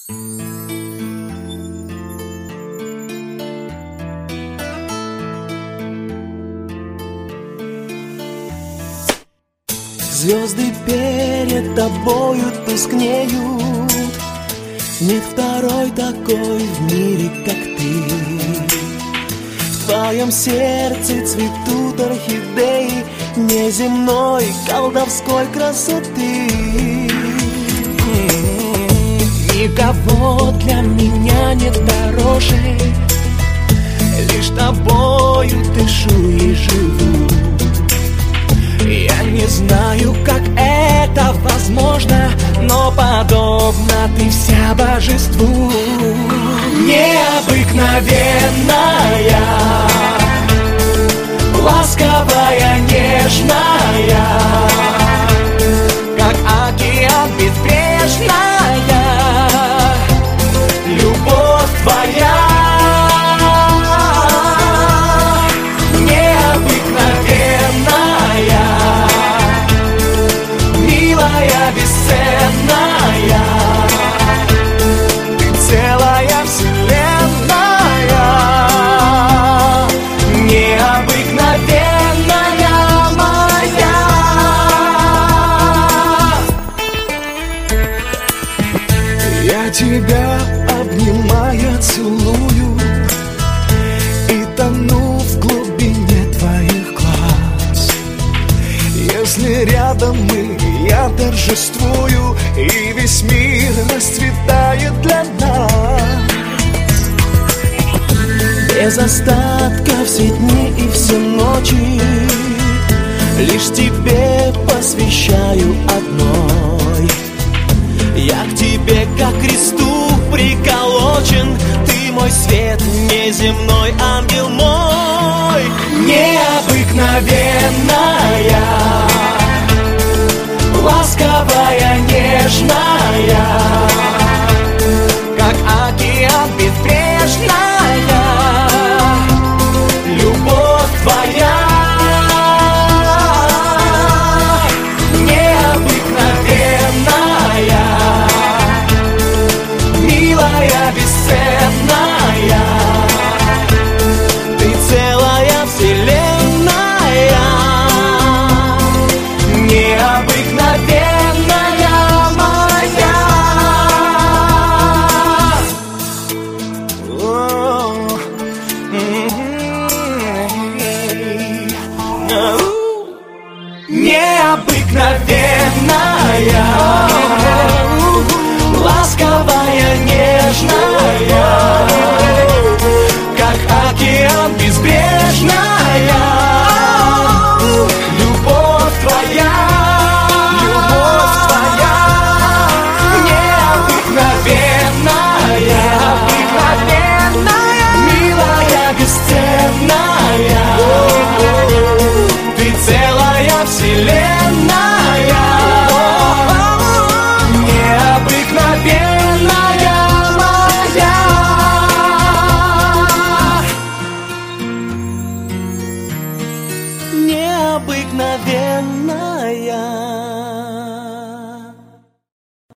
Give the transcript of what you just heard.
Звезды перед тобою тускнеют, нет второй такой в мире, как ты. В твоем сердце цветут орхидеи неземной колдовской красоты. Никого для меня нет дороже, лишь тобою дышу и живу. Я не знаю, как это возможно, но подобно ты вся божеству. Необыкновенная, ласковая, нежная, как океан безбрежная, любовь твоя. Тебя обнимая целую и тону в глубине твоих глаз. Если рядом мы, я торжествую, и весь мир расцветает для нас. Без остатка все дни и все ночи лишь тебе посвящаю одной. Я к тебе, как к кресту приколочен, ты мой свет, неземной ангел мой. Необыкновенная, ласковая, нежная, как океан безбрежная, любовь твоя. Необыкновенная, ласковая, нежная, как океан безбрежная, любовь твоя, любовь твоя. Необыкновенная, необыкновенная, милая, бесценная, ты целая вселенная.